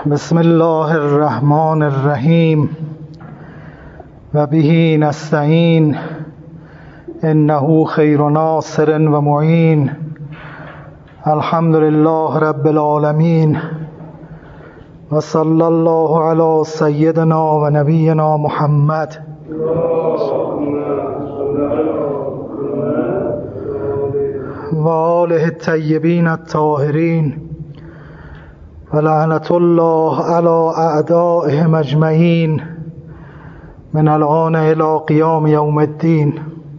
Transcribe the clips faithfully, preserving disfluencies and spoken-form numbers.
بسم الله الرحمن الرحیم و به نستعین انه خیر ناصر و معین. الحمد لله رب العالمین و صلی الله علی سیدنا و نبینا محمد و آله الطیبین الطاهرین و لعنت الله علی اعدائهم اجمعین من الآن الی قیام یوم الدین.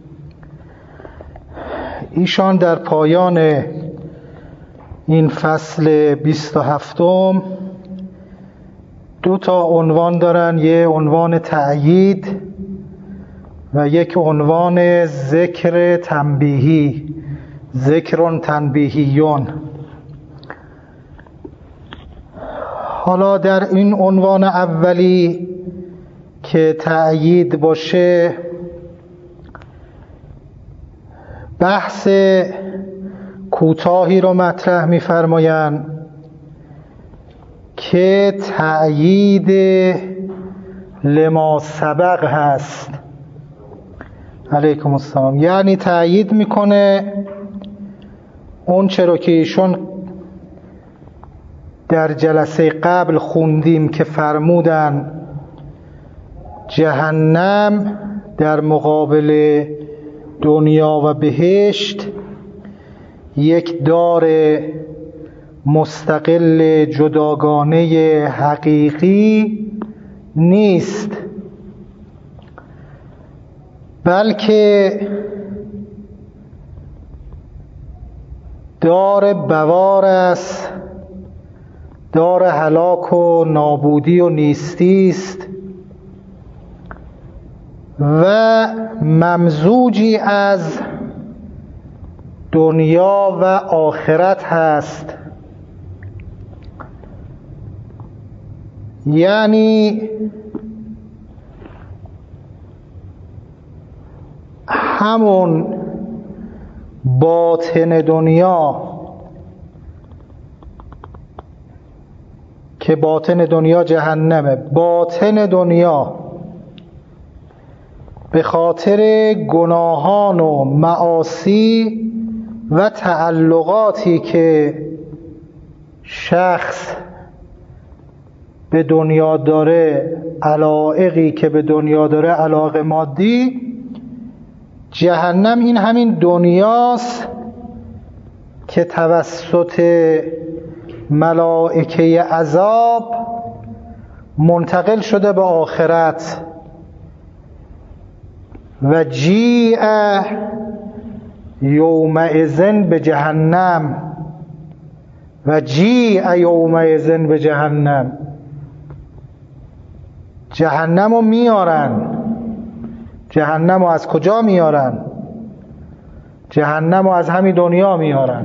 ایشان در پایان این فصل بیست و هفتم دو تا عنوان دارن، یه عنوان تأیید و یک عنوان ذکر تنبیهی، ذکر تنبیهیون. حالا در این عنوان اولی که تأیید باشه بحث کوتاهی رو مطرح می‌فرمایند که تأیید لما سبق هست. علیکم السلام. یعنی تأیید میکنه اون چرا که ایشون در جلسه قبل خوندیم که فرمودن جهنم در مقابل دنیا و بهشت یک دار مستقل جداگانه حقیقی نیست، بلکه دار بوار است، دار هلاک و نابودی و نیستی است و ممزوجی از دنیا و آخرت هست. یعنی همون باطن دنیا که باطن دنیا جهنمه، باطن دنیا به خاطر گناهان و معاصی و تعلقاتی که شخص به دنیا داره، علایقی که به دنیا داره، علاقه مادی، جهنم این همین دنیاست که توسط ملائکه عذاب منتقل شده به آخرت. و جیء یومئذ به جهنم و جیء یومئذ به جهنم. جهنم رو میارن. جهنم رو از کجا میارن؟ جهنم رو از همین دنیا میارن.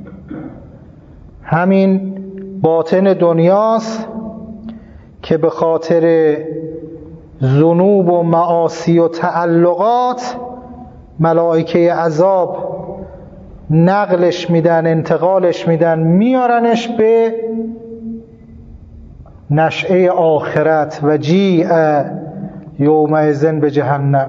همین باطن دنیاست که به خاطر ذنوب و معاصی و تعلقات ملائکه عذاب نقلش میدن، انتقالش میدن، میارنش به نشأه آخرت. و جیء یومئذ به جهنم.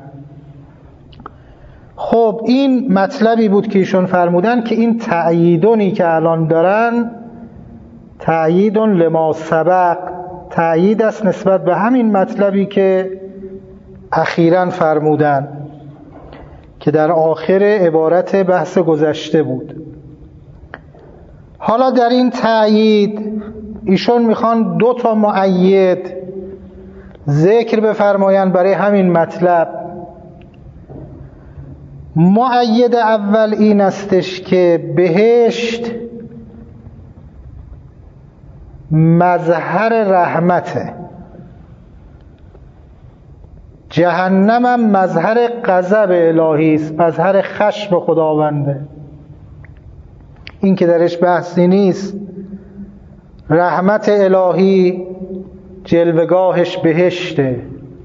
خب این مطلبی بود که ایشون فرمودن که این تأییدونی که الان دارن تأییدون لما سبق، تأیید است نسبت به همین مطلبی که اخیراً فرمودن که در آخر عبارت بحث گذشته بود. حالا در این تأیید ایشون میخوان دو تا مؤید ذکر بفرمایند برای همین مطلب. مؤید اول این استش که بهشت مظهر رحمته، جهنم هم مظهر غضب الهی است، مظهر خشم خداونده. این که درش بحثی نیست. رحمت الهی جلوگاهش بهشته،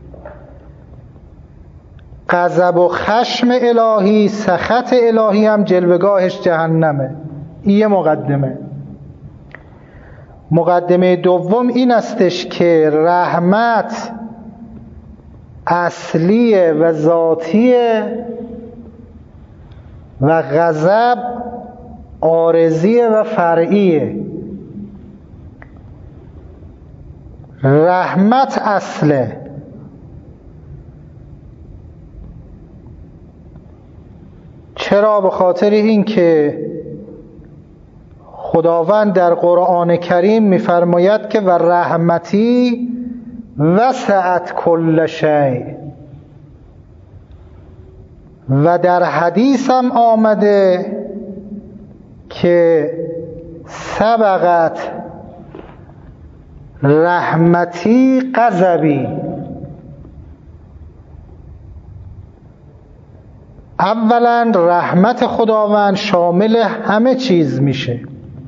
غضب و خشم الهی، سخط الهی هم جلوگاهش جهنمه. این یه مقدمه. مقدمه دوم این استش که رحمت اصلیه و ذاتیه و غضب عارضیه و فرعیه. رحمت اصله، چرا؟ به خاطر این که خداوند در قرآن کریم می‌فرماید که و رحمتی وسعت کل شیء، و در حدیث هم آمده که سبقت رحمتی غضبی. اولا رحمت خداوند شامل همه چیز میشه.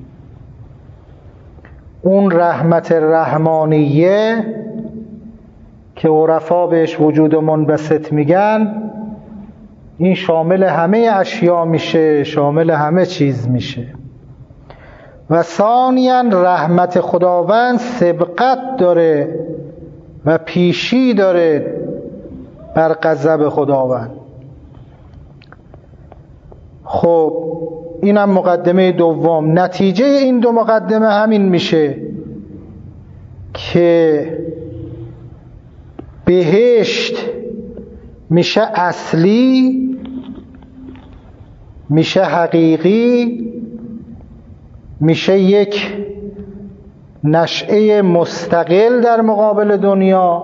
اون رحمت رحمانیه که عرفا بهش وجود منبسط میگن، این شامل همه اشیا میشه، شامل همه چیز میشه. و ثانیاً رحمت خداوند سبقت داره و پیشی داره بر غضب خداوند. خب اینم مقدمه دوم. نتیجه این دو مقدمه همین میشه که بهشت میشه اصلی، میشه حقیقی، میشه یک نشأه مستقل در مقابل دنیا.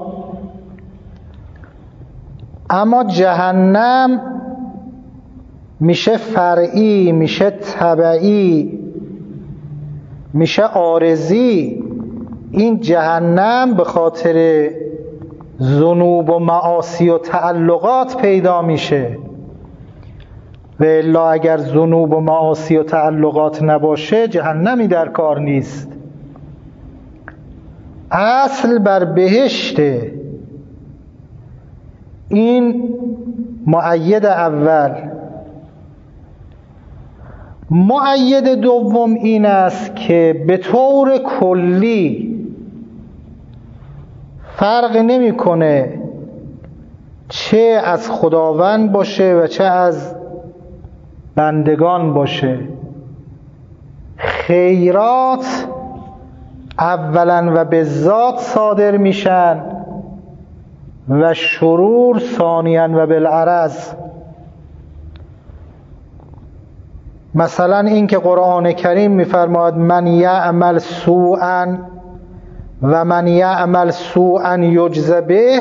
اما جهنم میشه فرعی، میشه تبعی، میشه عارضی. این جهنم به خاطر ذنوب و معاصی و تعلقات پیدا میشه، و الا اگر ذنوب و معاصی و تعلقات نباشه جهنمی در کار نیست. اصل بر بهشته. این مؤید اول. مؤید دوم این است که به طور کلی فرق نمی‌کنه چه از خداوند باشه و چه از بندگان باشه، خیرات اولا و به ذات صادر میشن و شرور ثانیاً و بالعرض. مثلا این که قرآن کریم میفرماید من یعمل سوءا و من یعمل سوءا یجز به،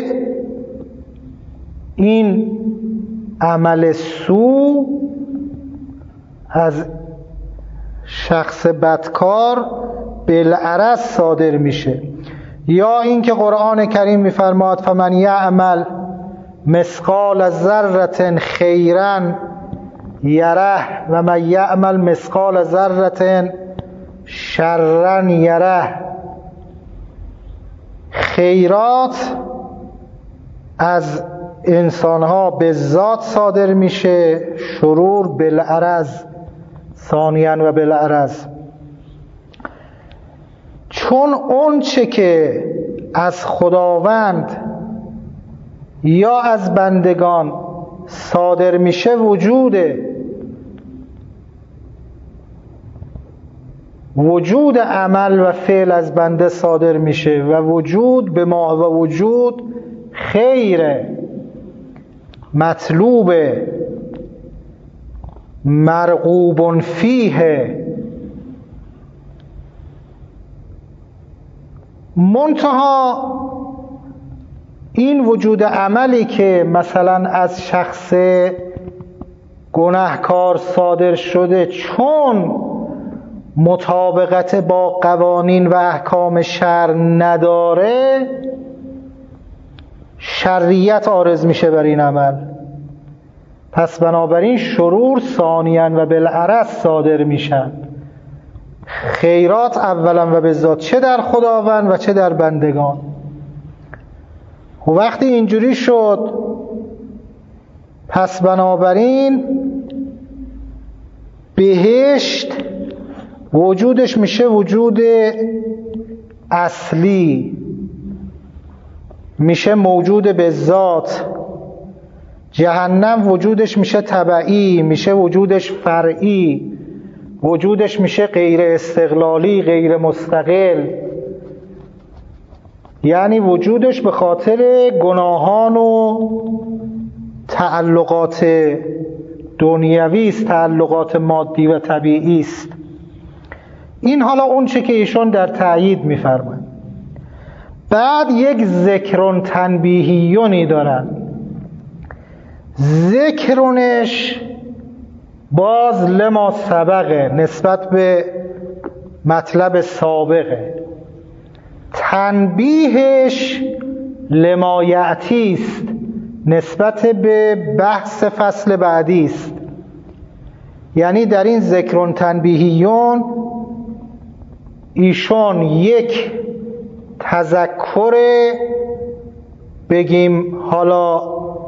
این عمل سوء از شخص بدکار بالعرض صادر میشه. یا این که قرآن کریم میفرماید فمن یعمل مثقال ذره خیرا یره و من یعمل مثقال ذره شرا یره. خیرات از انسانها به ذات صادر میشه، شرور بالعرض ثانیاً و بالعرض. چون اون چه که از خداوند یا از بندگان صادر میشه وجوده، وجود عمل و فعل از بنده صادر میشه و وجود به ما و وجود خیره، مطلوبه، مرغوب فیه. منتها این وجود عملی که مثلا از شخص گناهکار صادر شده، چون مطابقت با قوانین و احکام شرع نداره، شریعت عارض میشه بر این عمل. پس بنابراین شرور ثانیاً و بالعرض صادر میشن. خیرات اولا و بالذات، چه در خداوند و چه در بندگان. و وقتی اینجوری شد، پس بنابراین بهشت وجودش میشه وجود اصلی میشه موجود به ذات، جهنم وجودش میشه تبعی، میشه وجودش فرعی، وجودش میشه غیر استقلالی، غیر مستقل. یعنی وجودش به خاطر گناهان و تعلقات دنیوی است، تعلقات مادی و طبیعی است. این حالا اون چه که ایشون در تأیید می‌فرمایند. بعد یک ذکرون تنبیهیونی دارن. ذکرونش باز لما سبقه، نسبت به مطلب سابقه. تنبیهش لما یأتی است، نسبت به بحث فصل بعدی است. یعنی در این ذکرون تنبیهیون ایشون یک تذکر، بگیم حالا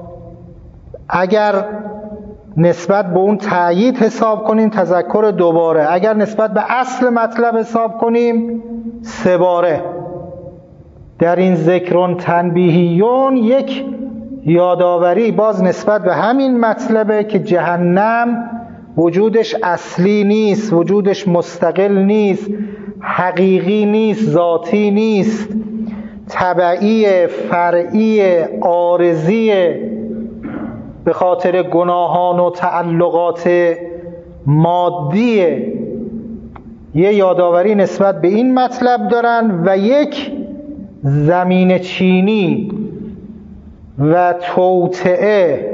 اگر نسبت به اون تأیید حساب کنیم تذکر دوباره، اگر نسبت به اصل مطلب حساب کنیم سه باره. در این ذکرون تنبیهیون یک یادآوری باز نسبت به همین مطلبه که جهنم وجودش اصلی نیست، وجودش مستقل نیست، حقیقی نیست، ذاتی نیست، تبعی، فرعی، عارضی، به خاطر گناهان و تعلقات مادی. یه یادآوری نسبت به این مطلب دارن و یک زمین چینی و توطئه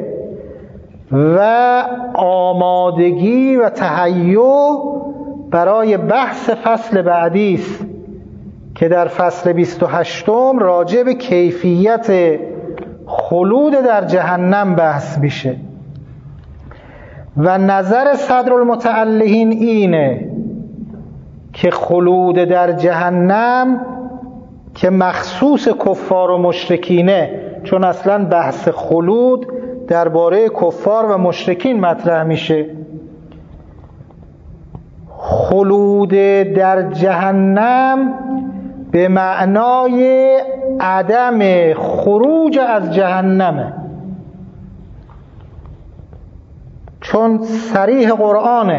و آمادگی و تهیع برای بحث فصل بعدی است که در فصل بیست و هشتم راجع به کیفیت خلود در جهنم بحث میشه. و نظر صدرالمتعلهین اینه که خلود در جهنم که مخصوص کفار و مشرکینه، چون اصلا بحث خلود درباره کفار و مشرکین مطرح میشه. خلود در جهنم به معنای عدم خروج از جهنمه، چون صریح قرآنه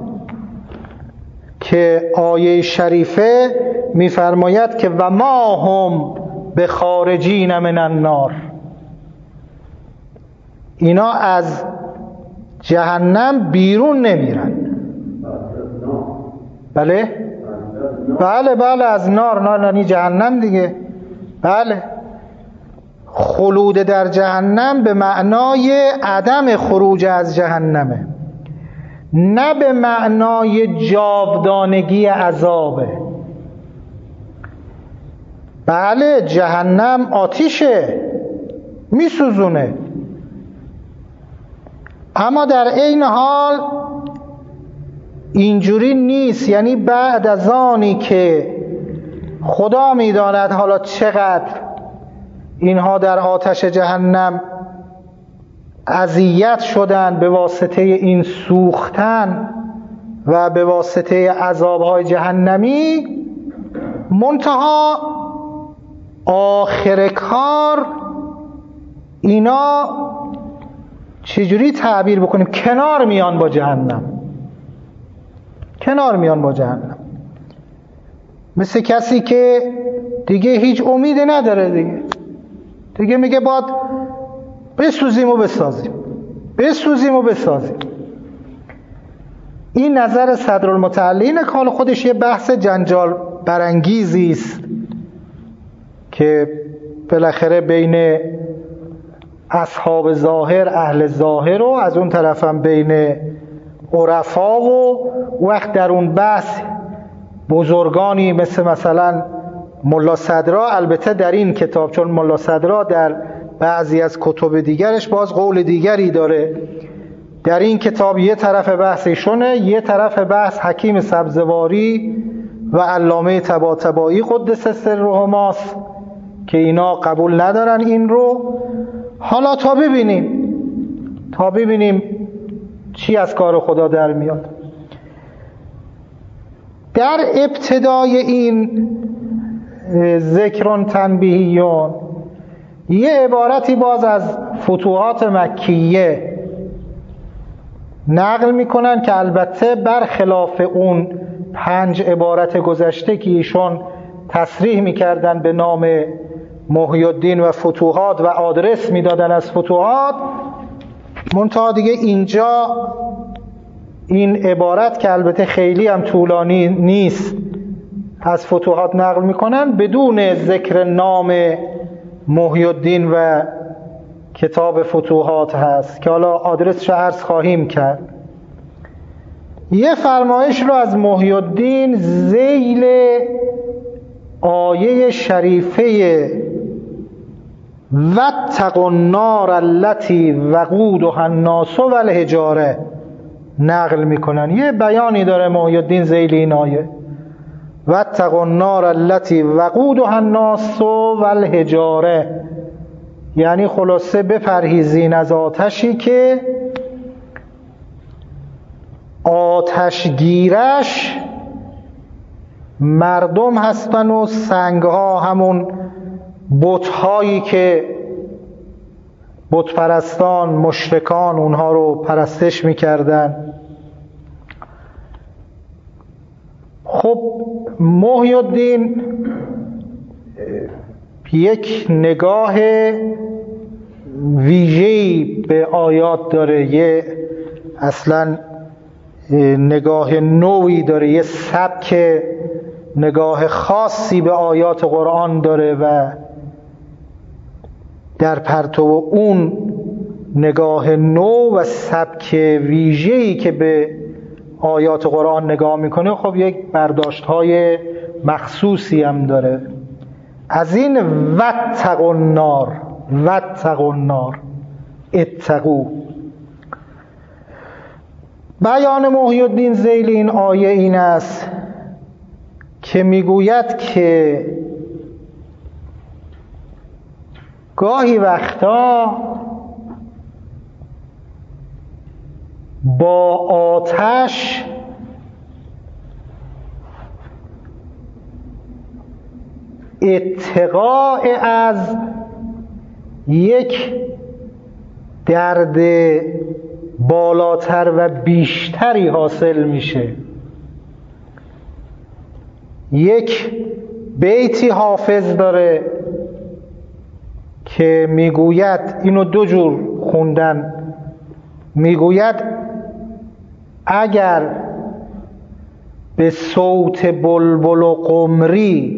که آیه شریفه میفرماید که و ما هم به خارجین من النار، اینا از جهنم بیرون نمیرن. بله بله بله از نار، نار یعنی جهنم دیگه. بله، خلود در جهنم به معنای عدم خروج از جهنمه، نه به معنای جاودانگی عذابه. بله جهنم آتیشه، میسوزونه، اما در عین حال اینجوری نیست. یعنی بعد از آنی که خدا میداند حالا چقدر اینها در آتش جهنم اذیت شدن به واسطه این سوختن و به واسطه عذابهای جهنمی، منتها آخر کار اینا چجوری تعبیر بکنیم، کنار میان با جهنم، کنار میان با جهنم، مثل کسی که دیگه هیچ امیدی نداره، دیگه دیگه میگه باید بسوزیم و بسازیم، بسوزیم و بسازیم. این نظر صدرالمتعلهین که حالا خودش یه بحث جنجال برانگیزی است که بالاخره بین اصحاب ظاهر، اهل ظاهر و از اون طرف هم بین عرفا و وقت در اون بحث بزرگانی مثل مثلا ملا صدرا، البته در این کتاب چون ملا صدرا در بعضی از کتب دیگرش باز قول دیگری داره، در این کتاب یه طرف بحث ایشونه، یه طرف بحث حکیم سبزواری و علامه طباطبایی قدس سرهماست که اینا قبول ندارن این رو. حالا تا ببینیم تا ببینیم چی از کار خدا در میاد. در ابتدای این ذکر تنبیهیون، یه عبارتی باز از فتوحات مکیه نقل میکنن که البته برخلاف اون پنج عبارت گذشته که ایشون تصریح میکردن به نام محی الدین و فتوحات و آدرس میدادن از فتوحات، منتها دیگه اینجا این عبارت که البته خیلی هم طولانی نیست از فتوحات نقل میکنن بدون ذکر نام محی الدین و کتاب فتوحات هست که حالا آدرسش عرض خواهیم کرد. یه فرمایش رو از محی الدین ذیل آیه شریفه واتقوا النار التی وقودها الناس والحجاره نقل میکنن. یه بیانی داره محی الدین ذیل این آیه، واتقوا النار التی وقودها الناس والحجاره، یعنی خلاصه بپرهیزین از آتشی که آتشگیرش مردم هستن و سنگها، همون بت‌هایی که بت پرستان مشرکان اونها رو پرستش میکردن. خب محی الدین یک نگاه ویژه‌ای به آیات داره، یه اصلا نگاه نوعی داره، یه سبک نگاه خاصی به آیات قرآن داره و در پرتو اون نگاه نو و سبک ویژه‌ای که به آیات قرآن نگاه میکنه خب یک برداشت‌های مخصوصی هم داره. از این واتقوا النار، واتقوا النار، اتقوا. بیان محی الدین ذیل این آیه این است که میگوید که گاهی وقتا با آتش اتقاء از یک درد بالاتر و بیشتری حاصل میشه. یک بیتی حافظ داره که میگوید، اینو دو جور خوندن، میگوید اگر به صوت بلبل و قمری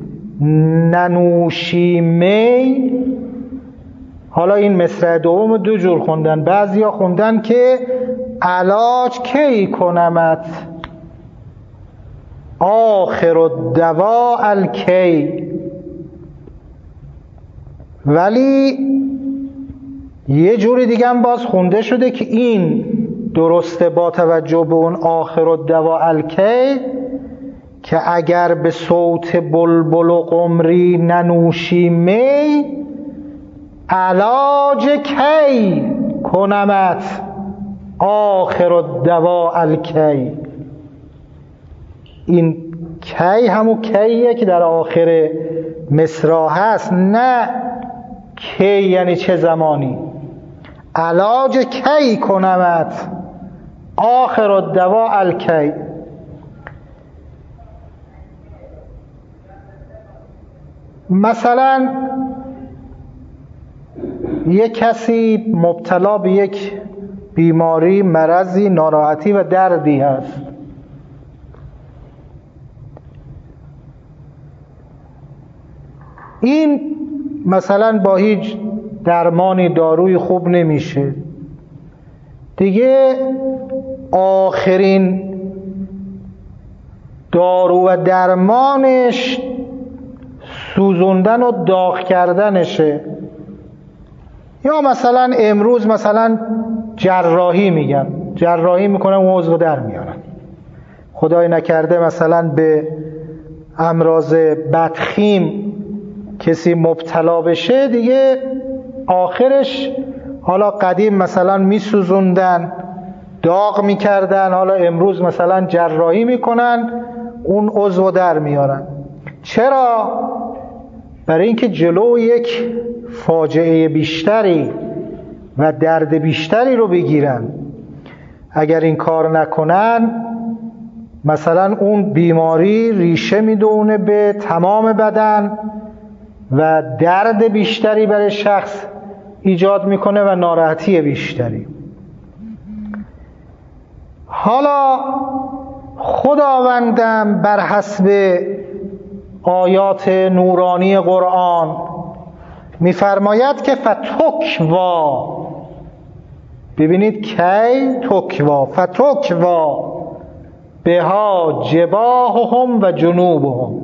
ننوشی می، حالا این مصرع دوم دو جور خوندن، بعضیا خوندن که علاج کی کنمت آخر الدوا الکی، ولی یه جوری دیگه هم باز خونده شده که این درسته با توجه به اون آخر الدوا الکی، که اگر به صوت بلبل و قمری ننوشی می علاج کی کنمت آخر الدوا الکی. این کی همون کیه که در آخر مصرع هست، نه کی یعنی چه زمانی. علاج کی کنمت آخر الدوا الکی. مثلا یک کسی مبتلا به یک بیماری، مرضی، ناراحتی و دردی هست، این مثلا با هیچ درمانی داروی خوب نمیشه دیگه، آخرین دارو و درمانش سوزوندن و داغ کردنشه. یا مثلا امروز مثلا جراحی میگن، جراحی میکنن و عضو در میارن، خدای نکرده مثلا به امراض بدخیم کسی مبتلا بشه دیگه، آخرش حالا قدیم مثلا میسوزوندن داغ میکردن، حالا امروز مثلا جراحی میکنن اون عضو در میارن. چرا؟ برای اینکه جلو یک فاجعه بیشتری و درد بیشتری رو بگیرن. اگر این کار نکنن مثلا اون بیماری ریشه میدونه به تمام بدن و درد بیشتری برای شخص ایجاد میکنه و ناراحتی بیشتری. حالا خداوندم بر حسب آیات نورانی قرآن میفرماید که فتکوا، ببینید کی تکوا، فتکوا بها جباههم و جنوبهم،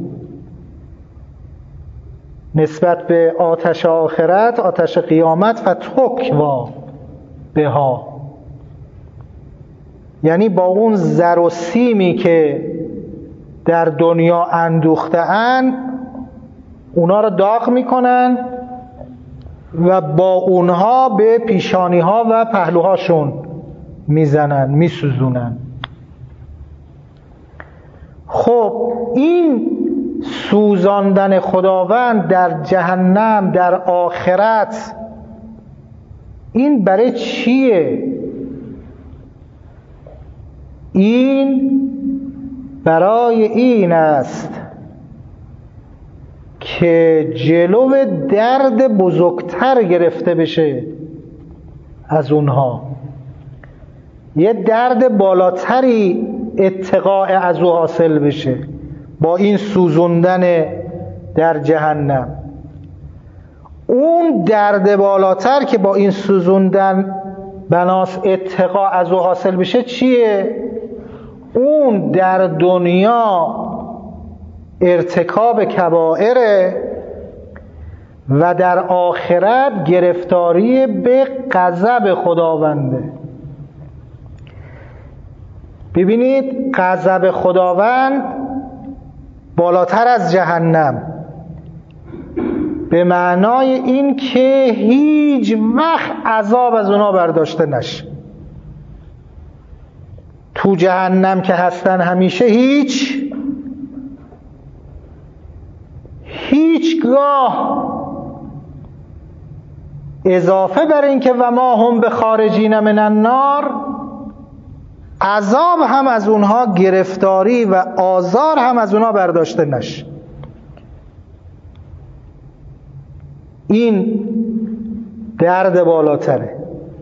نسبت به آتش آخرت، آتش قیامت، فتکوا بها، یعنی با اون زر و سیمی که در دنیا اندوخته‌اند اونا رو داغ میکنن و با اونها به پیشانی‌ها و پهلوهاشون میزنن، میسوزونن. خب این سوزاندن خداوند در جهنم، در آخرت، این برای چیه؟ این برای این است که جلو درد بزرگتر گرفته بشه از اونها، یه درد بالاتری اتقاء از او حاصل بشه با این سوزوندن در جهنم. اون درد بالاتر که با این سوزوندن بناس اتقاء از او حاصل بشه چیه؟ اون در دنیا ارتکاب کبائره و در آخرت گرفتاری به غضب خداونده. ببینید غضب خداوند بالاتر از جهنم، به معنای این که هیچ وقت عذاب از اونا برداشته نشه. تو جهنم که هستن همیشه هیچ هیچگاه اضافه بر این که و ما هم به خارجین من النار، عذاب هم از اونها، گرفتاری و آزار هم از اونها برداشته نشه. این درد بالاتره.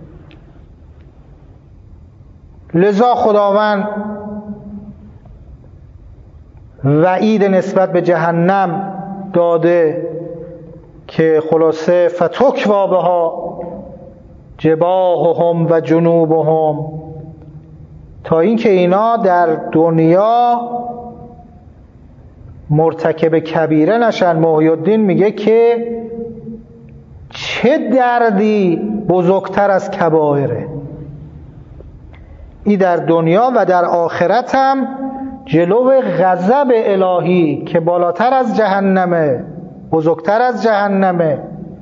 لذا خداوند وعید نسبت به جهنم داده که خلاصه فتکوا بها جباههم و جنوبهم، تا اینکه اینا در دنیا مرتکب کبیره نشن. محی الدین میگه که چه دردی بزرگتر از کبائره. این در دنیا و در آخرت هم جلو غضب الهی که بالاتر از جهنمه، بزرگتر از جهنمه،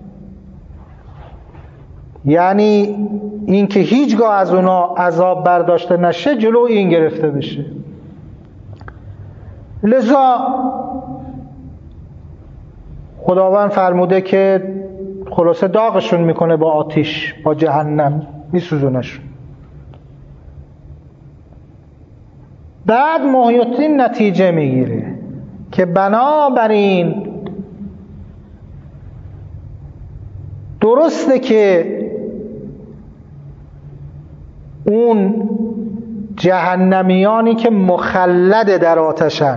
یعنی این که هیچگاه از اونا عذاب برداشته نشه، جلو این گرفته بشه. لذا خداوند فرموده که خلاصه داغشون میکنه با آتش، با جهنم میسوزونشون. بعد محی الدین نتیجه میگیره که بنابراین درسته که اون جهنمیانی که مخلد در آتشن،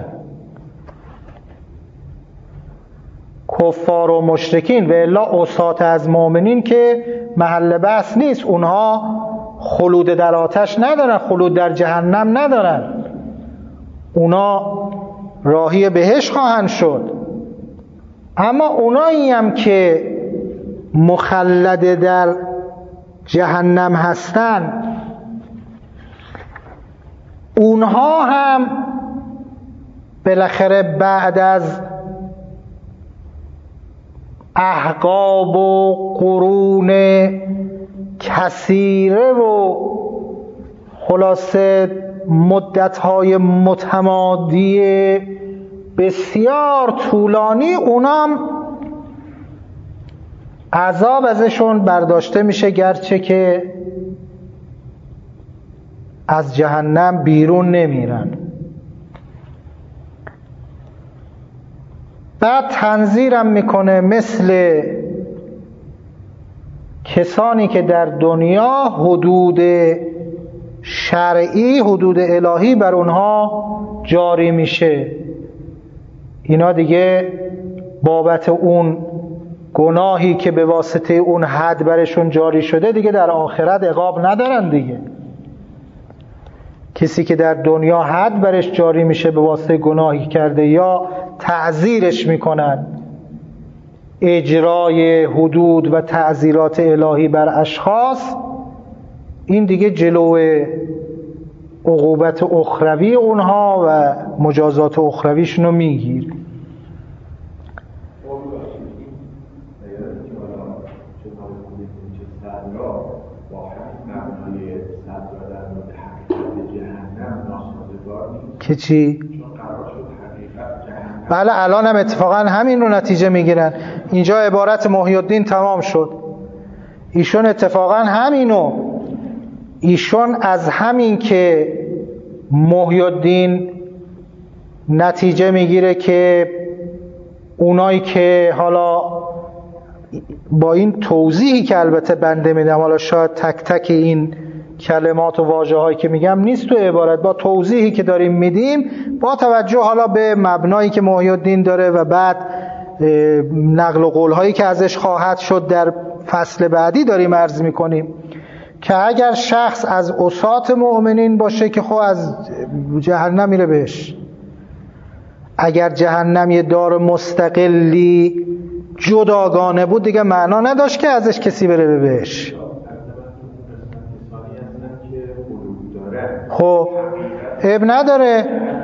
کفار و مشرکین و الا عصات از مؤمنین که محل بحث نیست، اونها خلود در آتش ندارن، خلود در جهنم ندارن، اونا راهی بهشت خواهند شد. اما اونایی هم که مخلد در جهنم هستن، اونها هم بالاخره بعد از احقاب و قرون کثیره و خلاصه مدت‌های متمادی بسیار طولانی، اونام عذاب ازشون برداشته میشه، گرچه که از جهنم بیرون نمیرن. بعد تنظیرم میکنه مثل کسانی که در دنیا حدود شرعی، حدود الهی بر اونها جاری میشه، اینا دیگه بابت اون گناهی که به واسطه اون حد برشون جاری شده دیگه در آخرت عقاب ندارن دیگه. کسی که در دنیا حد برش جاری میشه به واسطه گناهی کرده یا تعزیرش میکنن، اجرای حدود و تعزیرات الهی بر اشخاص، این دیگه جلو عقوبت اخروی اونها و مجازات اخرویشون رو میگیر. که چی؟ بله الان هم اتفاقا همین رو نتیجه میگیرن. اینجا عبارت محی الدین تمام شد. ایشون اتفاقا همینو، ایشون از همین که محی الدین نتیجه میگیره که اونایی که حالا با این توضیحی که البته بنده میدم، حالا شاید تک تک این کلمات و واژه هایی که میگم نیست تو عبارت، با توضیحی که داریم میدیم، با توجه حالا به مبنایی که محی الدین داره و بعد نقل و قول هایی که ازش خواهد شد در فصل بعدی داریم عرض میکنیم که اگر شخص از عصات مؤمنین باشه که خب از جهنم میره بهش. اگر جهنم یه دار مستقلی جداگانه بود دیگه معنا نداشت که ازش کسی بره بهش. خب اب نداره.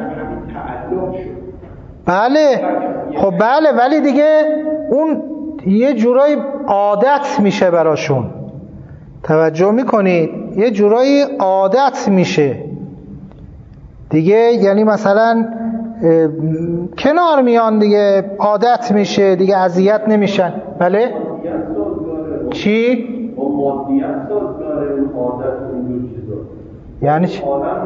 بله خب بله، ولی دیگه اون یه جورایی عادت میشه براشون. توجه میکنید؟ یه جورایی عادت میشه دیگه، یعنی مثلا کنار میان دیگه، عادت میشه دیگه، اذیت نمیشن. بله چی؟ یعنی چی؟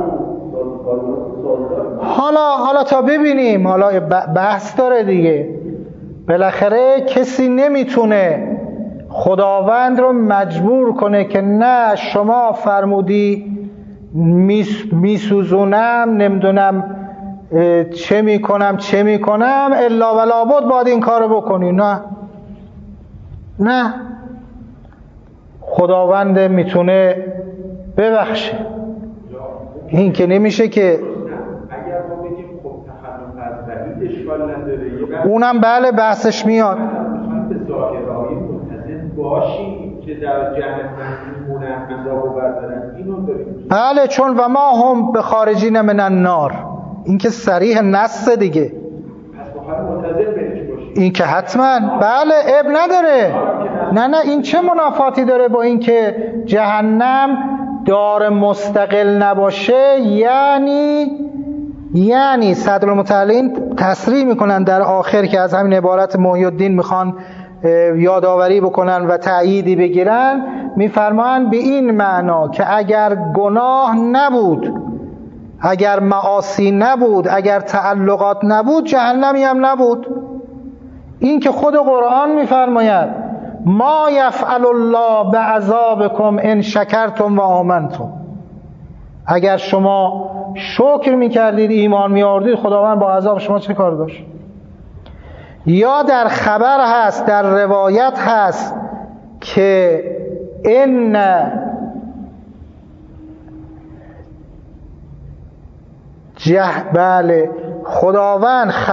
حالا حالا تا ببینیم، حالا بحث داره دیگه. بالاخره کسی نمیتونه خداوند رو مجبور کنه که نه شما فرمودی میس میسوزونم نمیدونم چه میکنم چه میکنم الا ولا بد باید این کارو بکنی. نه نه، خداوند میتونه ببخشه. این که نمیشه که اگر ما بگیم خب تخلف از بعید اشکال نداره، اونم بله بحثش میاد. به ظاهرایی ملتزم باشی که در جهنم میمونن عذابو بردارن، اینو داریم. بله، چون و ما هم به خارجین من النار، این که صریح نص دیگه. پس باید ملتزم بهش باشی. این که حتما بله، اب نداره. نه نه، این چه منافاتی داره با این که جهنم دار مستقل نباشه؟ یعنی یعنی صدرالمتعلین تصریح میکنن در آخر که از همین عبارت محی الدین میخوان یادآوری بکنن و تأییدی بگیرن، میفرمان به این معنا که اگر گناه نبود، اگر معاصی نبود، اگر تعلقات نبود، جهنمی هم نبود. این که خود قرآن میفرماید ما یفعل الله بعذابکم ان شکرتم و آمنتم، اگر شما شکر میکردید ایمان میآوردید خداوند با عذاب شما چه کار داشت؟ یا در خبر هست، در روایت هست که ان جه بله خداوند خ...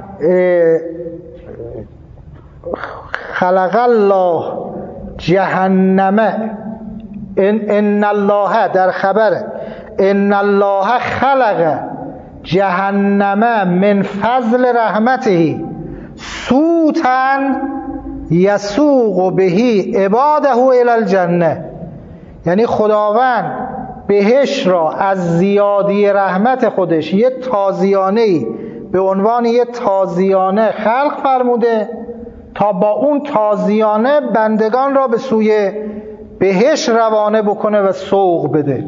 خلق الله جهنم ان, ان الله در خبر ان الله خلق جهنم من فضل رحمته سوتا یسوق بهی عباده الی الجنه، یعنی خداوند بهش را از زیادی رحمت خودش یه تازیانه‌ای به عنوان یه تازیانه خلق فرموده تا با اون تازیانه بندگان را به سوی بهشت روانه بکنه و سوق بده.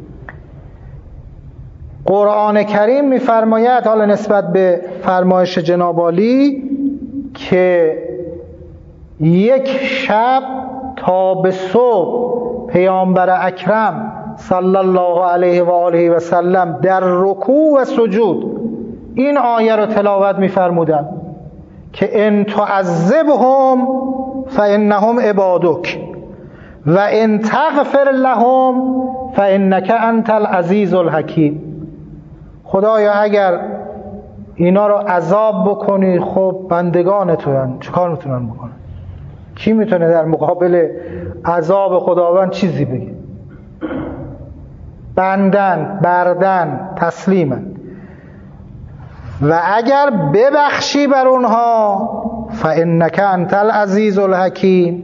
قرآن کریم می‌فرماید حالا نسبت به فرمایش جناب عالی که یک شب تا به صبح پیامبر اکرم صلی الله علیه و آله و سلم در رکوع و سجود این آیه رو تلاوت می‌فرمودند که ان تعذبهم فانهم عبادک و ان تغفر لهم فانک انت العزیز الحکیم. خدایا اگر اینا رو عذاب بکنی خب بندگان تو هن. چه کار میتونن بکنن؟ کی میتونه در مقابل عذاب خداوند چیزی بگه؟ بندن، بردن، تسلیمن. و اگر ببخشی بر اونها فانک انت العزیز الحکیم.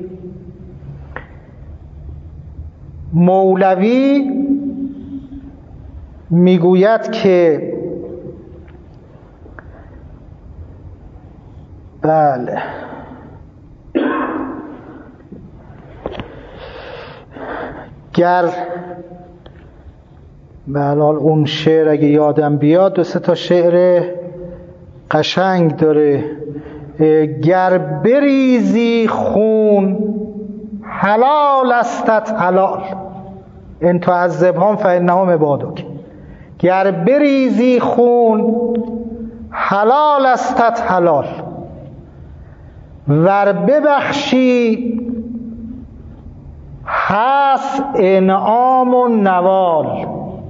مولوی میگوید که بله گر بله اون شعر اگه یادم بیاد دو سه تا شعر قشنگ داره. گر بریزی خون حلال استت حلال ان تعذبهم فانهم عبادک. گر بریزی خون حلال استت حلال ور ببخشی هست انعام و نوال.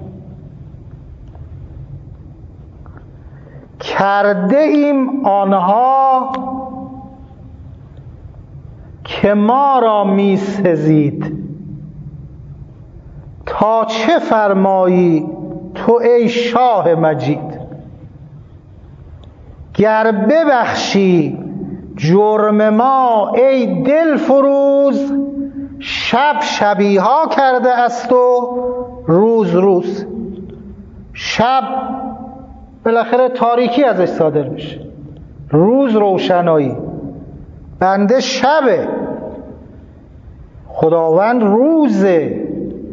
کرده ایم آنها که ما را می سزید تا چه فرمایی تو ای شاه مجید. گر ببخشی جرم ما ای دل فروز شب شبیها کرده است و روز روز. شب بالاخره تاریکی ازش صادر میشه، روز روشنایی. بنده شبه، خداوند روزه.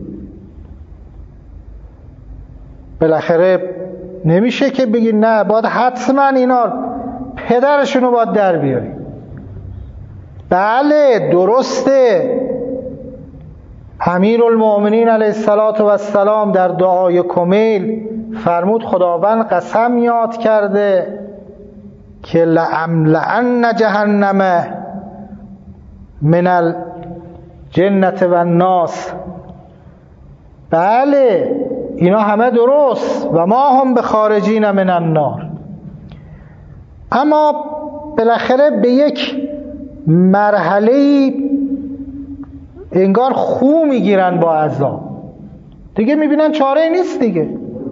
بالاخره نمیشه که بگی نه باید حتما اینا پدرشونو باید در بیاری. بله درسته، امیرالمؤمنین علیه السلام در دعای کمیل فرمود خداوند قسم یاد کرده که لأملأن جهنم من الجنة و الناس. بله اینا همه درست و ما هم به خارجین من النار. اما بالاخره به یک مرحله انگار خو میگیرن با عذاب، دیگه میبینن چاره نیست دیگه.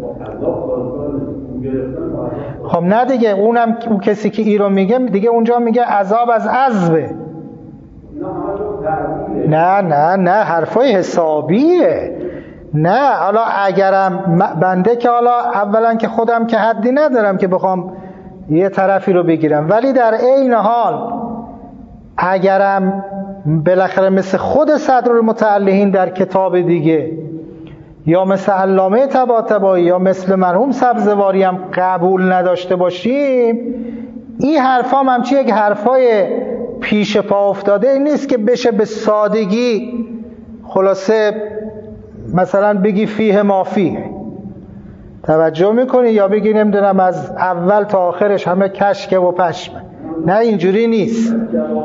خب نه دیگه، اونم اون کسی که ای رو میگه دیگه اونجا میگه عذاب از عذبه. نه نه نه حرفای حسابیه. نه حالا اگرم بنده که حالا اولا که خودم که حدی ندارم که بخوام یه طرفی رو بگیرم، ولی در عین حال اگرم بالاخره مثل خود صدرالمتعلقین در کتاب دیگه یا مثل علامه طباطبایی یا مثل مرحوم سبزواری هم قبول نداشته باشیم، این حرفا هم همچی یک حرفای پیش پا افتاده این نیست که بشه به سادگی خلاصه مثلا بگی فیه ما فیه. توجه میکنی؟ یا بگی نمیدونم از اول تا آخرش همه کشکه و پشمه. نه اینجوری نیست.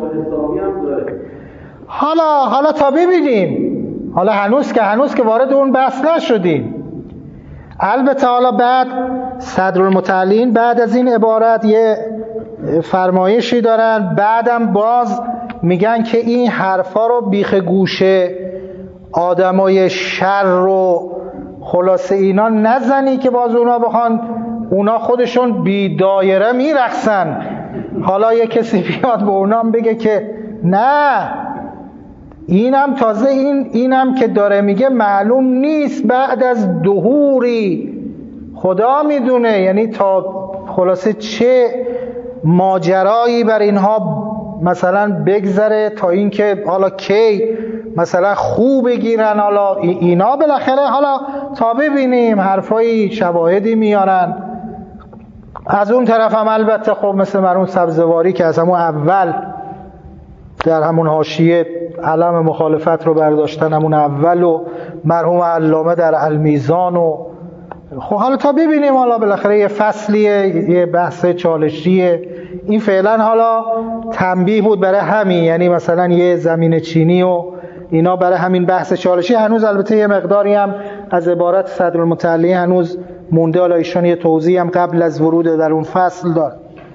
حالا حالا تا ببینیم، حالا هنوز که هنوز که وارد اون بحث نشدیم. البته حالا بعد صدرالمتعلقین بعد از این عبارت یه فرمایشی دارن، بعدم باز میگن که این حرفا رو بیخ گوشه آدمای شر رو خلاصه اینا نزنی که باز اونا بخوان، اونا خودشون بی دایره میرقصن. حالا یه کسی بیاد به اونام بگه که نه اینم تازه این اینم که داره میگه معلوم نیست بعد از دهوری، خدا میدونه، یعنی تا خلاصه چه ماجرایی بر اینها مثلا بگذره تا اینکه حالا کی مثلا خوب بگیرن، حالا اینا بالاخره حالا تا ببینیم حرفایی شواهدی میارن. از اون طرف هم البته خب مثل مرحوم سبزواری که از همون اول در همون حاشیه علم مخالفت رو برداشتن همون اول، و مرحوم علامه در المیزان، و خب حالا تا ببینیم حالا بالاخره یه فصلیه، یه بحث چالشیه. این فعلا حالا تنبیه بود برای همین، یعنی مثلا یه زمین چینی و اینا برای همین بحث چالشی. هنوز البته یه مقداری هم از عبارت صدرالمتعلی هنوز مونده، حالا ایشون یه توضیح هم قبل از ورود در اون فصل داره.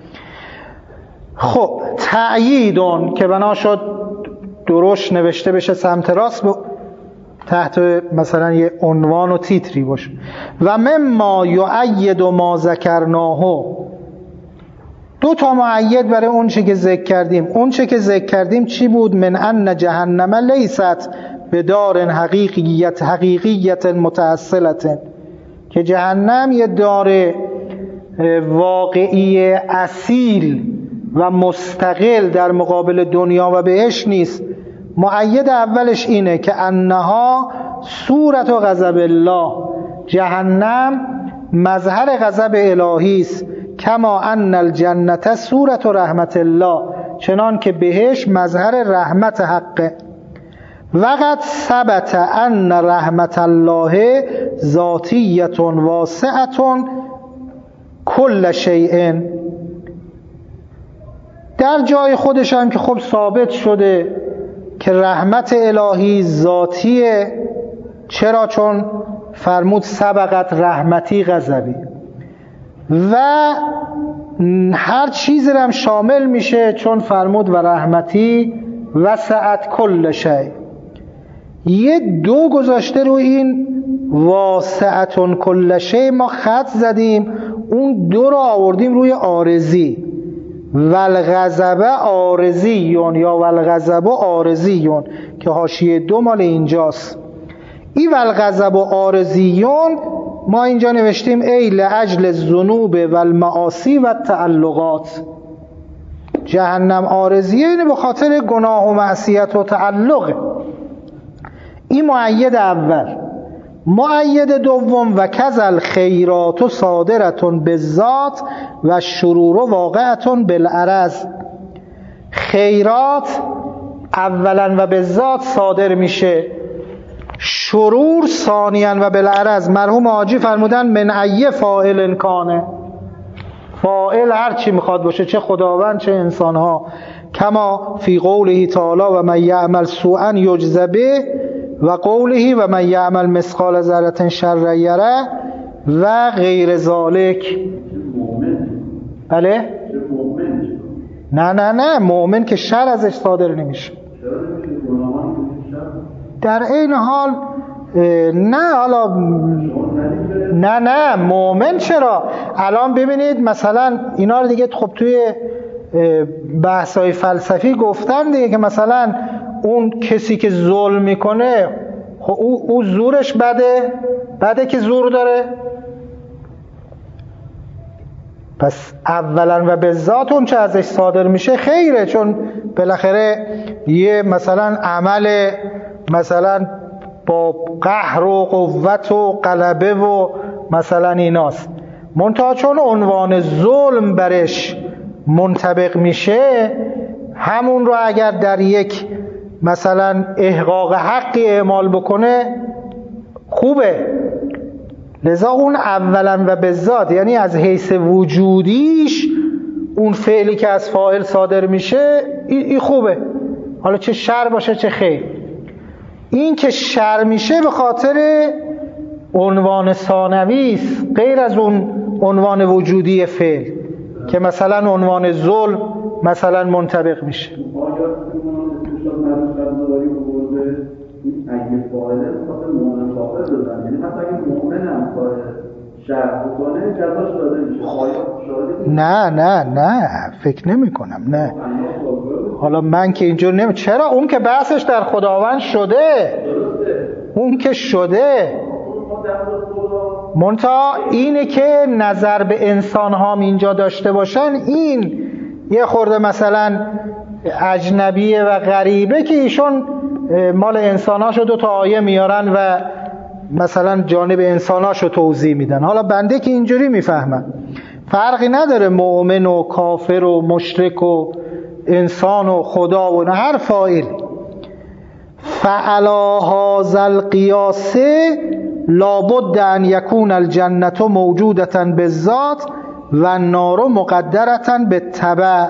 خب تأییدون که بنا شد درشت نوشته بشه سمت راست ب... تحت مثلا یه عنوان و تیتری باشه. و مما یؤید ما ذکرناه، دو تا مؤید برای اون چه که ذکر کردیم. اون چه که ذکر کردیم چی بود؟ من ان جهنم لیست بدار حقیقیت حقیقیت متأصلت، که جهنم یه دار واقعی اصیل و مستقل در مقابل دنیا و بهش نیست. مؤید اولش اینه که انها صورت و غضب الله، جهنم مظهر غضب الهی است. کما ان الجنت صورت و رحمت الله، چنان که بهش مظهر رحمت حقه. وقد ثبت ان رحمت الله ذاتیه واسعه کل شیء، در جای خودش هم که خب ثابت شده که رحمت الهی ذاتیه. چرا؟ چون فرمود سبقت رحمتی غضبی، و هر چیزی هم شامل میشه، چون فرمود و رحمتی وسعت کل شیء. یه دو گذاشته رو این واسعتون کل شیء، ما خط زدیم، اون دو رو آوردیم روی عارضی. والغضب عارضیون یا والغضب عارضیون که حاشیه دو مال اینجاست. این والغضب عارضیون ما اینجا نوشتیم ای لاجل الذنوب والمعاصی و التعلقات. جهنم عارضیه، اینه به خاطر گناه و معصیت و تعلق. این مؤید اول. مؤید دوم و کذل خیرات صادرتون بالذات و شرور واقعتون بالعرض. خیرات اولا و بالذات صادر میشه، شرور ثانیاً و بالعرض. مرحوم حاجی فرمودن من ای فاعل کانه، فاعل هر چی میخواد باشه، چه خداوند چه انسانها. کما فی قوله تعالی و من یعمل سوءا یجز به، و قوله و من یعمل مثقال ذره شرا یره، و غیر ذالک. بله؟ نه نه نه مؤمن که شر ازش صادر نمیشه. در این حال نه، حالا نه نه مؤمن چرا؟ الان ببینید مثلا اینا رو دیگه خب توی بحث‌های فلسفی گفتن دیگه، که مثلا اون کسی که ظلم میکنه خب او, او زورش بده بده که زور داره. پس اولا و به ذات اون چه ازش صادر میشه خیره، چون بالاخره یه مثلا عمل مثلا با قهر و قوت و غلبه و مثلا ایناست، منتها چون عنوان ظلم برش منطبق میشه، همون رو اگر در یک مثلا احقاق حقی اعمال بکنه خوبه. لذا اون اولا و به ذات، یعنی از حیث وجودیش اون فعلی که از فاعل صادر میشه این خوبه، حالا چه شر باشه چه خیر. این که شر میشه به خاطر عنوان ثانوی است، غیر از اون عنوان وجودی فعل که مثلا عنوان ظلم مثلا منطبق میشه. اگه فاعله خاطر مؤمن کافر دادن، یعنی حتی اگه مؤمن هم کار شر بکنه جزاش داده میشه. نه نه نه فکر نمی کنم. نه حالا من که اینجور نمی، چرا؟ اون که بحثش در خداوند شده، اون که شده. منتها اینه که نظر به انسان ها اینجا داشته باشن، این یه خورده مثلا اجنبیه و غریبه که ایشون مال انساناشو دو تا آیه میارن و مثلا جانب انساناشو توضیح میدن. حالا بنده که اینجوری میفهمم فرقی نداره مؤمن و کافر و مشرک و انسان و خدا و هر فاعل. فعلا هذا القیاس لابد ان یکون الجنة موجودة بالذات و النار مقدرة بالتبع.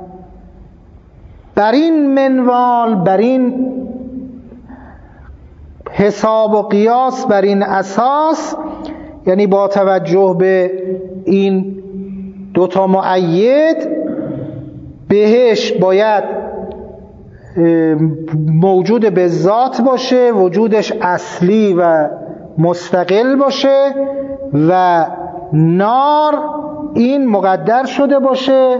بر این منوال، بر این حساب و قیاس، بر این اساس، یعنی با توجه به این دوتا مؤید، بهش باید موجود به ذات باشه، وجودش اصلی و مستقل باشه، و نار این مقدر شده باشه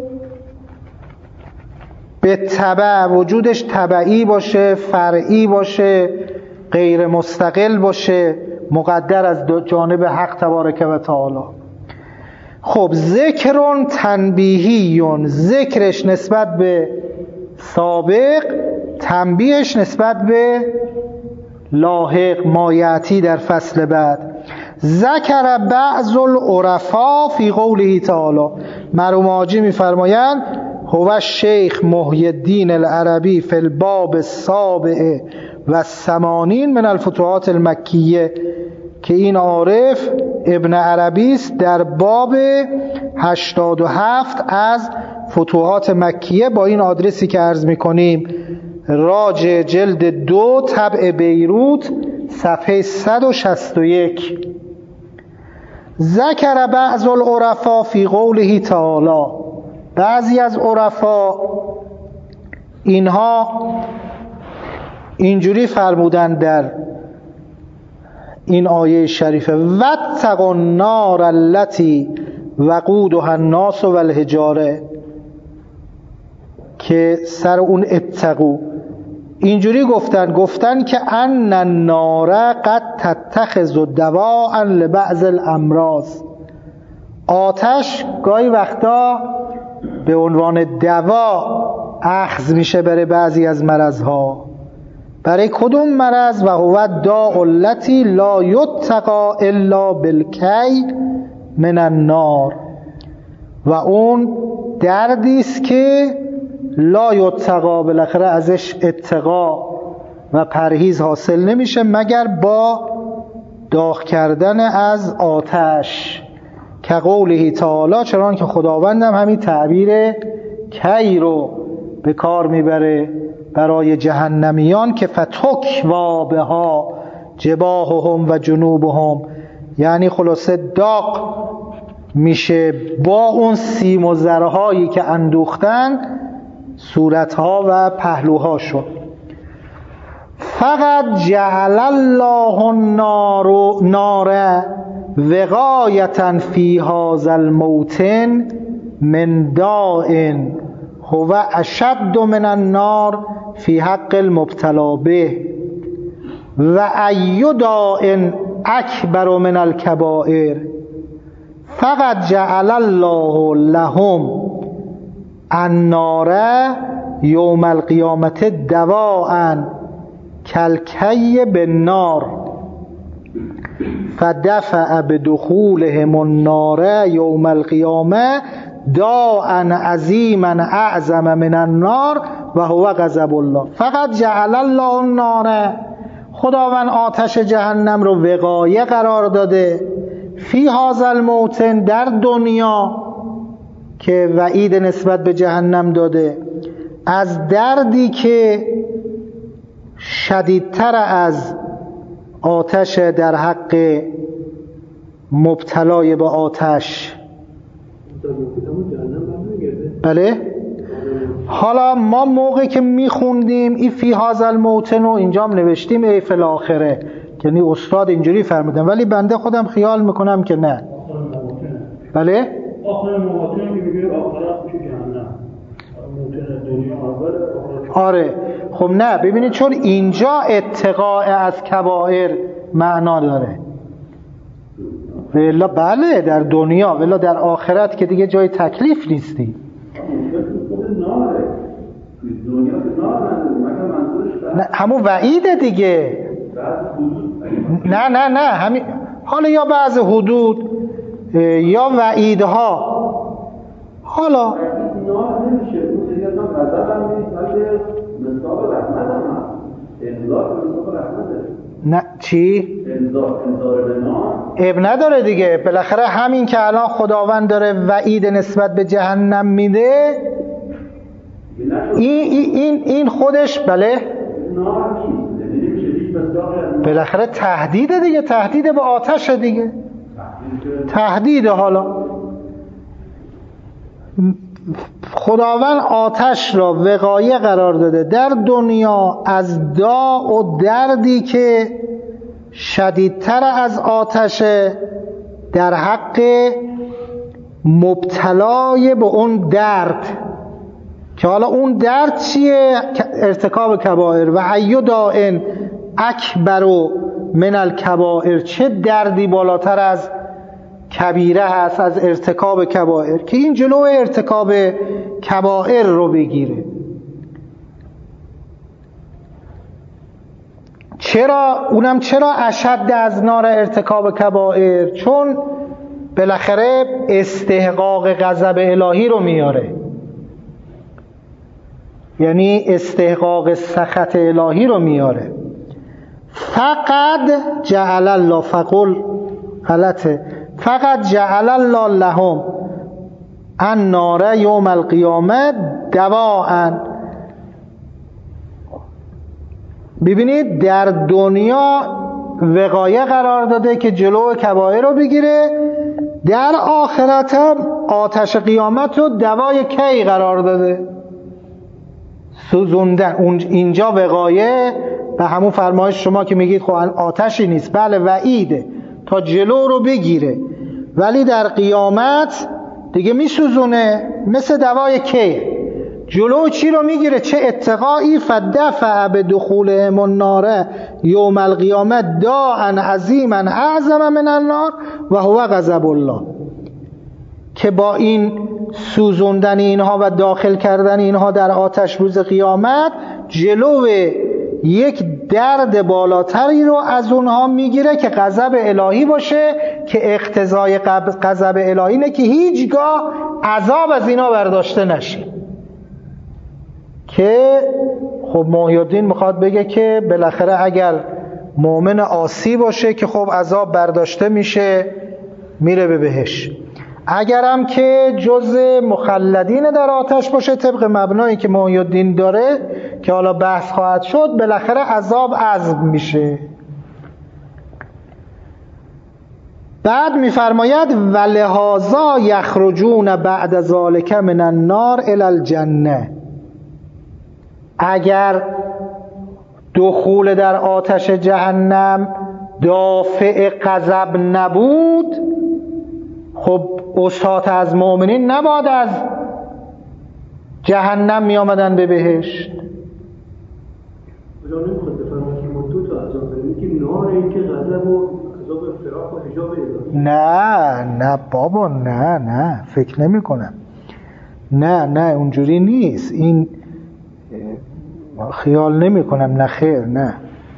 به تبع، وجودش تبعی باشه، فرعی باشه، غیر مستقل باشه، مقدر از جانب حق تبارک و تعالی. خب ذکرون تنبیهیون، ذکرش نسبت به سابق، تنبیهش نسبت به لاحق مایعتی در فصل بعد. ذکر بعض العرفا فی قوله تعالی، مرحوم حاجی میفرمایند هو الشیخ محی الدین العربی فی الباب السابع و الثمانین من الفتوحات المکیه، که این عارف ابن عربی است در باب هشتاد و هفت از فتوحات مکیه، با این آدرسی که عرض میکنیم راج جلد دو طبع بیروت صفحه صد و شصت و یک. ذکر بعض العرفا فی قوله تعالی، بعضی از عرفا اینها اینجوری فرمودن در این آیه شریفه: واتقوا النار التي وقودها الناس والحجاره، که سر اون اتقوا اینجوری گفتن گفتن که ان النار قد تتخذ دواء لبعض الامراض، آتش گاهی وقتا به عنوان دوا اخذ میشه برای بعضی از مرضها. برای کدوم مرض؟ و هو الداء التي لا یتقی الا بالکی من النار، و اون دردی است که لا یتقی، بالاخره ازش اتقا و پرهیز حاصل نمیشه مگر با داغ کردن از آتش. که قوله تعالی، چرا که خداوندم همین تعبیر کی رو به کار میبره برای جهنمیان که فتکوا بها جباههم و جنوبهم، یعنی خلاصه داغ میشه با اون سیم و زرهایی که اندوختن صورتها و پهلوهاشون. فقط جعل الله النار نار وقایة فی هذا الموطن من داء هو اشد من النار فی حق المبتلا به، و ای داء اکبر من الکبائر. فقط جعل الله لهم النار یوم القیامت دواء کالکی بالنار فدفع بدخولهم النار یوم القیامه داء عظیما اعظم من النار و هو غضب الله. فقط جعل الله النار، خداوند آتش جهنم رو وقایه قرار داده، فی هذا الموطن، در دنیا، که وعید نسبت به جهنم داده، از دردی که شدیدتر از آتش در حق مبتلای به آتش. بله. حالا ما موقعی که میخوندیم این فی هذا الموطن و اینجا هم نوشتیم ای فی الاخره، یعنی استاد اینجوری فرمودن، ولی بنده خودم خیال میکنم که نه. بله؟ آخر موطن که میگه آخرت میشه جهنم، موطن دنیا اوله. آره خب نه، ببینید چون اینجا اتقاء از کبائر معنا داره، ولی بله در دنیا، ولی در آخرت که دیگه جای تکلیف نیستی. نه همون وعیده دیگه. نه نه نه همین حالا یا بعض حدود یا وعیدها. حالا نه چی؟ اب نداره دیگه. بالاخره همین که الان خداوند داره وعید نسبت به جهنم میده، این این این خودش بله بالاخره تهدید دیگه، تهدید به آتش دیگه، تهدید. حالا خداوند آتش را وقایه قرار داده در دنیا از داع و دردی که شدیدتر از آتشه در حق مبتلای به اون درد، که حالا اون درد چیه؟ ارتکاب کبائر. و ای داء اکبر من الکبائر، چه دردی بالاتر از کبیره هست، از ارتکاب کبائر، که این جلو ارتکاب کبائر رو بگیره. چرا؟ اونم چرا اشد از نار ارتکاب کبائر؟ چون بالاخره استحقاق غضب الهی رو میاره، یعنی استحقاق سخط الهی رو میاره. فقط جعل الله، فقل غلطه، فقط جعل الله لهم النار یوم القیامه دواء. ببینید در دنیا وقایه قرار داده که جلو کبائر رو بگیره، در آخرت هم آتش قیامت رو دوای کی قرار داده؟ سوزوندن. اینجا وقایه به همون فرمایش شما که میگید خب آتشی نیست، بله وعیده تا جلو رو بگیره، ولی در قیامت دیگه میسوزونه. مثل دوای کی؟ جلو چی رو میگیره؟ چه اتقایی؟ فدفع بدخولهم النار یوم القیامه داعا عظیما اعظم من النار و هو غضب الله، که با این سوزوندن اینها و داخل کردن اینها در آتش روز قیامت جلو یک درد بالاتری رو از اونها میگیره که غضب الهی باشه، که اقتضای غضب الهی اینه که هیچگاه عذاب از اینا برداشته نشه. که خب محی الدین میخواد بگه که بالاخره اگر مؤمن عاصی باشه که خب عذاب برداشته میشه، میره به بهشت. اگرم که جز مخلدین در آتش باشه طبق مبنایی که محی الدین داره که حالا بحث خواهد شد، بالاخره عذاب عذب میشه. بعد میفرماید ولهذا یخرجون بعد ذلک من النار الی الجنه. اگر دخول در آتش جهنم دافع غضب نبود، خب اسات از مؤمنین نباید از جهنم می آمدن به بهشت. خدا نمیخواد بفرماید که ما دو تا عذاب داریم، که نار، این که غضب و عذاب فراق و حجاب الهی. نه نه بابا، نه نه فکر نمی کنم، نه نه اونجوری نیست، این خیال نمی کنم، نه خیر، نه.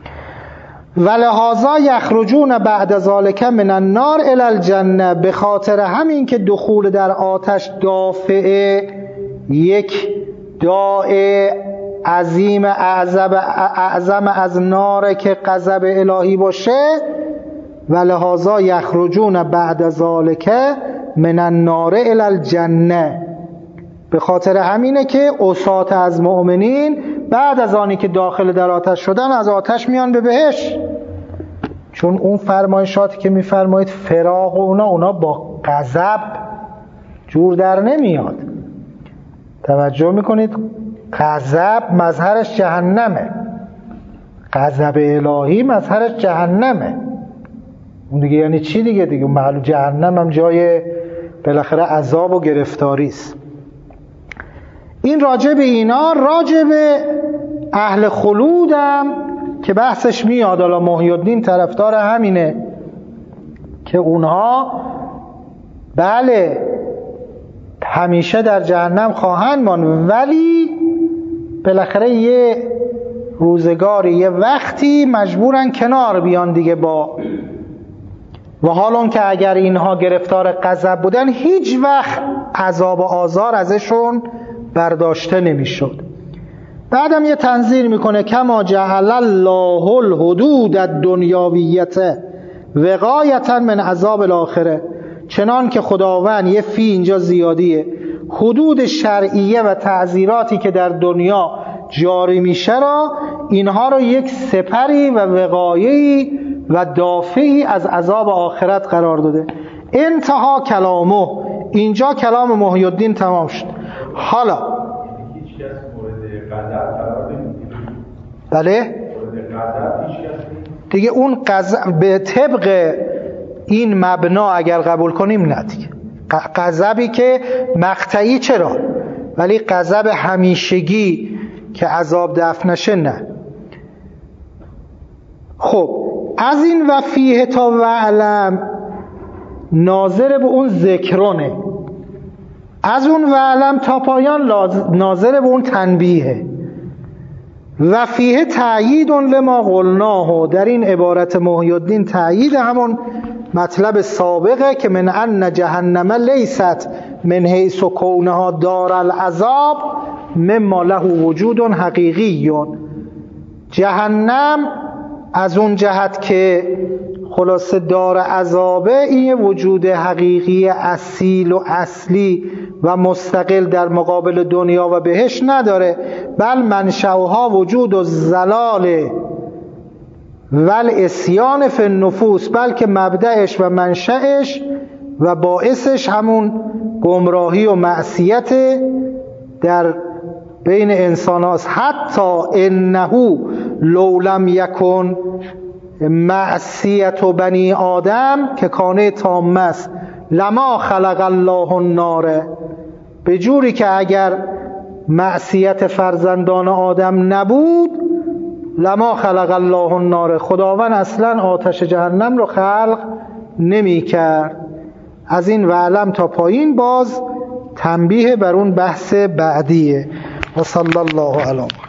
ولهذا یخرجون بعد ذلک من النار الی الجنه، به خاطر همین که دخول در آتش دافع یک داء عظیم اعظم اعظم از نار که غضب الهی باشه، ولهذا یخرجون بعد ذلک من النار الی الجنه، به خاطر همینه که اسات از مؤمنین بعد از آنی که داخل در آتش شدن از آتش میان به بهشت. چون اون فرمایشاتی که میفرمایید فراق و اونا اونا با غضب جور در نمیاد. توجه میکنید غضب مظهرش جهنمه، غضب الهی مظهرش جهنمه. اون دیگه یعنی چی دیگه؟ دیگه معلوم جهنم هم جای بالاخره عذاب و گرفتاری است. این راجع به اینا. راجع به اهل خلودم که بحثش میاد، حالا محی الدین طرفدار همینه که اونها بله همیشه در جهنم خواهند ماند، ولی بالاخره یه روزگاری یه وقتی مجبورن کنار بیان دیگه با و حال اون که اگر اینها گرفتار غضب بودن هیچ وقت عذاب و آزار ازشون برداشته نمیشد. بعدم یه تنظیر میکنه کما جعل الله الحدود الدنیاویت وقایتا من عذاب الاخره، چنان که خداوند یه فی اینجا زیادیه، حدود شرعیه و تعزیراتی که در دنیا جاری میشه را اینها رو یک سپری و وقایه‌ای و دافعی از عذاب آخرت قرار داده. انتها کلامه، اینجا کلام محی الدین تمام شد. حالا هیچ کس مورد غضب قرار نمیگیره. بله مورد غضب هیچ کس دیگه اون غضب به طبق این مبنا اگر قبول کنیم نه دیگه غضبی که مقطعی چرا، ولی غضب همیشگی که عذاب دفع نشه نه. خب از این و فیه تا وعلم ناظر به اون ذکرونه، از اون وعلم تا پایان ناظر به اون تنبیهه. و فیه تأیید لما قلناه، در این عبارت محی الدین تأیید همون مطلب سابقه که من ان جهنم لیست من حیث کونها دار العذاب مما له وجود حقیقی. جهنم از اون جهت که خلاصه دار عذابه، این وجود حقیقی اصیل و اصلی و مستقل در مقابل دنیا و بهشت نداره، بل منشأها وجود و زلال ول اسیان فی النفوس، بلکه مبدأش و منشأش و باعثش همون گمراهی و معصیت در بین انسان هاست. حتی انه لو لم یکن معصیت بنی آدم که کانه تامه است لما خلق الله النار، به جوری که اگر معصیت فرزندان آدم نبود لما خلق الله النار، خداوند اصلا آتش جهنم رو خلق نمی کرد. از این وعلم تا پایین باز تنبیه بر اون بحث بعدیه. و صلی الله علیه